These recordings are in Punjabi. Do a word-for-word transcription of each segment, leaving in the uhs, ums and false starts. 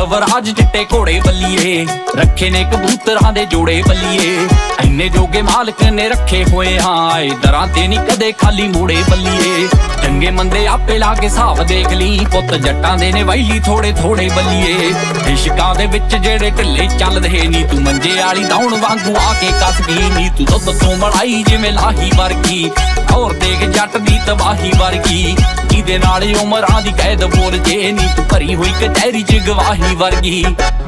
ਯਵਰਾਜ ਚਿੱਟੇ ਘੋੜੇ ਬੱਲੀਏ, ਰੱਖੇ ਨੇ ਕਬੂਤਰਾਂ ਦੇ ਜੋੜੇ ਬੱਲੀਏ। ਇੰਨੇ ਜੋਗੇ ਮਾਲਕ ਨੇ ਰੱਖੇ ਹੋਏ ਹਾਂ, ਏ ਦਰਾਂ ਤੇ ਨੀ ਕਦੇ ਖਾਲੀ ਮੋੜੇ ਬੱਲੀਏ। ਚੰਗੇ ਮੰਦੇ ਆਪੇ ਲਾ ਕੇ ਹਿਸਾਬ ਦੇਖ ਲਈ, ਪੁੱਤ ਜੱਟਾਂ ਦੇ ਨੇ ਵੈਲੀ ਥੋੜੇ ਥੋੜੇ ਬੱਲੀਏ। ਇਸ਼ਕਾਂ ਦੇ ਵਿੱਚ ਜਿਹੜੇ ਢਿੱਲੇ ਚੱਲਦੇ ਨੀ, ਤੂੰ ਮੰਜੇ ਵਾਲੀ ਦੌਣ ਵਾਂਗੂ ਆ ਕੇ ਕੱਸ ਗਈ ਨੀ। ਤੂੰ ਦੁੱਧ ਤੋਂ ਮਲਾਈ ਜਿਵੇਂ ਲਾਹੀ ਵਰਗੀ, ਹੋਰ ਦੇਖ ਜੱਟ ਦੀ ਤਬਾਹੀ ਵਰਗੀ। ਜਿਹਦੇ ਨਾਲ ਉਮਰਾਂ ਦੀ ਕੈਦ ਬੋਲ ਜੇ ਨੀ, ਤੂੰ ਭਰੀ ਹੋਈ ਕਚਹਿਰੀ ਚ ਗਵਾਹੀ ਵਰਗੀ।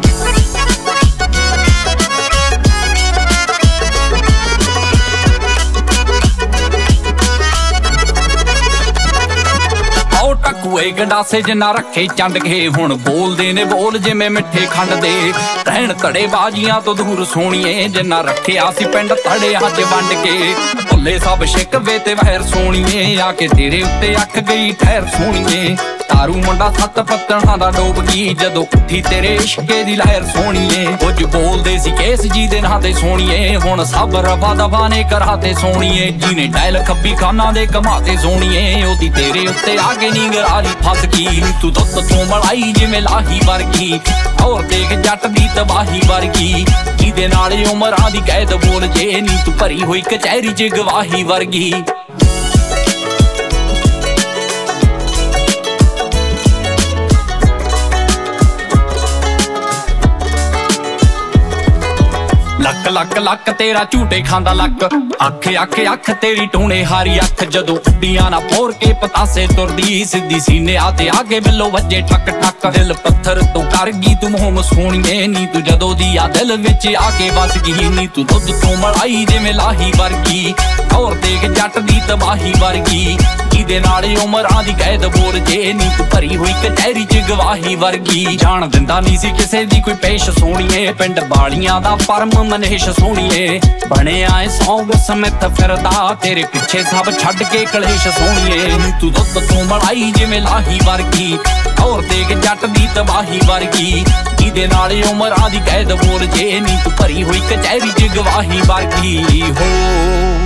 ਟਕੂਏ ਗੰਡਾਸੇ ਜਿੰਨਾ ਰੱਖੇ ਚੰਡ ਕੇ, ਹੁਣ ਬੋਲਦੇ ਨੇ ਬੋਲ ਜਿਵੇਂ ਮਿੱਠੇ ਖੰਡ ਦੇ। ਰਹਿਣ ਧੜੇ ਬਾਜੀਆਂ ਤੋਂ ਦੂਰ ਸੋਣੀਏ, ਜਿੰਨਾ ਰੱਖਿਆ ਸੀ ਪਿੰਡ ਧੜਿਆਂ ਚ ਵੰਡ ਕੇ। ਭੁੱਲੇ ਸਭ ਸ਼ਿਕਵੇ ਤੇ ਵਹਿਰ ਸੋਣੀਏ, ਆ ਕੇ ਤੇਰੇ ਉੱਤੇ ਅੱਖ ਗਈ ਠਹਿਰ ਸੋਣੀਏ। ਤਾਰੂ ਮੁੰਡਾ ਸੱਤ ਪੱਤਣਾ ਦਾ ਡੋਬ ਗਈ, ਜਦੋਂ ਉੱਠੀ ਤੇਰੇ ਇਸ਼ਕੇ ਦੀ ਲਹਿਰ ਸੋਣੀਏ। ਕੁਝ ਬੋਲਦੇ ਸੀ ਕੇਸ ਜੀ ਦੇ ਨਾਂ ਤੇ ਸੋਣੀਏ, ਹੁਣ ਸਭ ਰਫਾ ਦਫਾ ਨੇ ਕਰਾਤੇ ਸੋਣੀਏ। ਜਿਹਨੇ ਡਾਇਲ ਖੱਬੀ ਖਾਨਾ ਦੇ ਕਮਾਤੇ ਸੋਣੀਏ, ਉਹਦੀ ਤੇਰੇ ਉੱਤੇ ਆ ਕੇ ਨੀ ਗਰਾਲੀ ਫਸ ਗਈ। ਤੂੰ ਦੁੱਧ ਤੋਂ ਮਲਾਈ ਜਿਵੇਂ ਲਾਹੀ ਵਰਗੀ, ਹੋਰ ਦੇਖ ਜੱਟ ਦੀ ਤਬਾਹੀ ਵਰਗੀ। ਜਿਹਦੇ ਨਾਲ ਉਮਰਾਂ ਦੀ ਕੈਦ ਬੋਲ ਜੇ ਨੀ, ਤੂੰ ਭਰੀ ਹੋਈ ਕਚਹਿਰੀ ਚ ਗਵਾਹੀ ਵਰਗੀ। ਲੱਕ ਲੱਕ ਲੱਕ ਤੇਰਾ ਝੂਟੇ ਖਾਂਦਾ ਲੱਕ, ਅੱਖ ਅੱਖ ਅੱਖ ਤੇਰੀ ਟੂਣੇ ਹਾਰੀ ਅੱਖ। ਜਦੋਂ ਉੱਡੀਆਂ ਨਾ ਫੋਰ ਕੇ ਪਤਾਸੇ ਤੁਰਦੀ, ਸਿੱਧੀ ਸੀਨੇ ਆ ਤੇ ਆਗੇ ਬਿੱਲੋ ਵੱਜੇ ਠੱਕ ਠੱਕ। ਦਿਲ ਪੱਥਰ ਤੋਂ ਕਰ ਗਈ ਤੂੰ ਮੋਹਮ ਸੋਣੀਏ ਨੀ, ਤੂੰ ਜਦੋਂ ਦੀ ਆ ਦਿਲ ਵਿੱਚ ਆ ਕੇ ਵਸ ਗਈ ਨੀ। ਤੂੰ ਦੁੱਧ ਤੋਂ ਮਲਾਈ ਜਿਵੇਂ ਲਾਹੀ ਵਰਗੀ, ਹੋਰ ਦੇਖ ਜੱਟ ਦੀ ਤਬਾਹੀ ਵਰਗੀ। ਜਿਹਦੇ ਨਾਲ ਉਮਰਾਂ ਦੀ ਕੈਦ ਬੋਲ ਜੇ ਨੀ, ਤੂੰ ਭਰੀ ਹੋਈ ਕਚਹਿਰੀ ਚ ਗਵਾਹੀ ਵਰਗੀ। ਜਾਣ ਦਿੰਦਾ ਨਹੀਂ ਸੀ ਕਿਸੇ ਦੀ ਕੋਈ ਪੇਸ਼ ਸੋਣੀਏ, ਪਿੰਡ ਬਾਲੀਆਂ ਦਾ ਪਰਮ ਮਨੇਸ਼ ਸੋਣੀਏ। ਬਣਿਆ ਏ ਸੌਂਗ ਸਮਿਤ ਫਿਰਦਾ, ਤੇਰੇ ਪਿੱਛੇ ਸਭ ਛੱਡ ਕੇ ਕਲੇਸ਼ ਸੋਣੀਏ। ਤੂੰ ਦੁੱਧ ਤੋਂ ਮਲਾਈ ਜਿਵੇਂ ਲਾਹੀ ਵਰਗੀ, ਹੋਰ ਦੇਖ ਜੱਟ ਦੀ ਤਬਾਹੀ ਵਰਗੀ। ਜਿਹਦੇ ਨਾਲ ਉਮਰਾਂ ਦੀ ਕੈਦ ਬੋਲ ਜੇ ਨੀ, ਤੂੰ ਭਰੀ ਹੋਈ ਕਚਹਿਰੀ ਚ ਗਵਾਹੀ ਵਰਗੀ ਹੋ।